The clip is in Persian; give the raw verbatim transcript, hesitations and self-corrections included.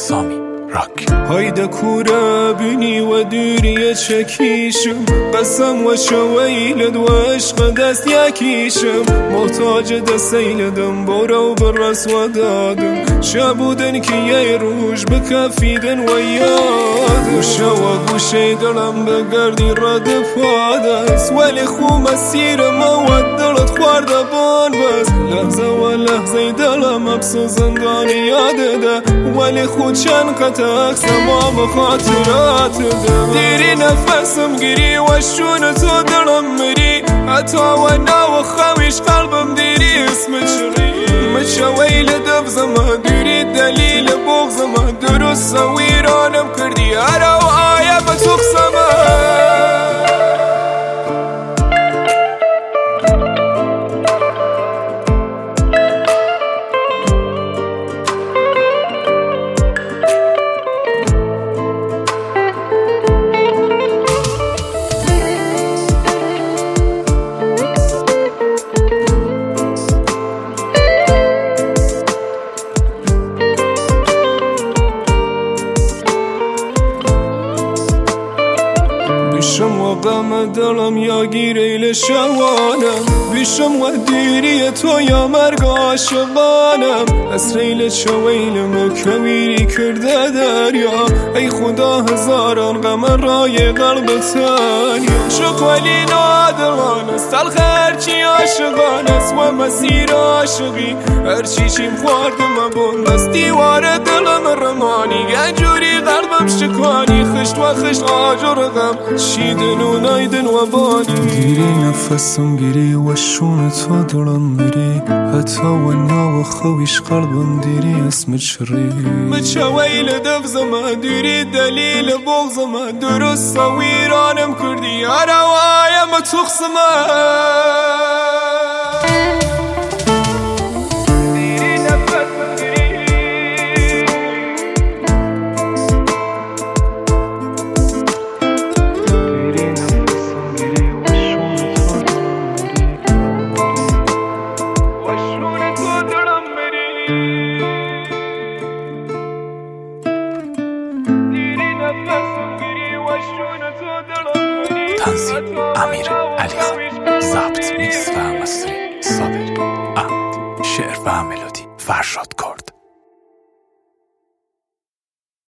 سامی راک. هایده کوره بینی و دوری چکیشم، قسم و شویلد و عشق دست یکیشم، محتاج دستیلدم برو برس و دادم، شبودن که یه روش بکفیدن و یاد گوشه و گوشه دلم بگردی رد پادست، ولی خو مسیر ما و دلت خورده بان بس، لحظه و لحظه دلم ابسو زندان یاده ده، ولی خود چند قطع ما بخاطرات ده، دیری نفسم گیری و شون تو دلم مری، حتی و ناو خویش قلبم دیری اسم چری، مچه ویل دفزم دیری دلیل بغزم، درست ویرانم کردی ارا و آیا بتخصم. بیشم و غم دلم یا گیریل شوانم، بیشم و دیری تو یا مرگ عاشقانم، اسریل چویلم کمیری کرده دریا، ای خدا هزاران غم رای قلب تنیا، شق ولی نادران است تلخ هرچی عاشقان است و مسیر عاشقی هرچی چیم خواردم بند است، دیوار دلم رمانی گنجوری قلبم شکانی، خشت و خشت آجر غم شیدن و نایدن و بانی، گیری نفسم گیری و شون تو دلم میری، حتی و ناو خویش قلبم دیری اسم چری، مچه ویل دفزم دیری دلیل بغزم، درست ویرانم کردی ارا و آیم تخصم. تنظیم امیر علیخان، ضبط میکس و مستری صابر، اند شعر و ملودی فرشاد.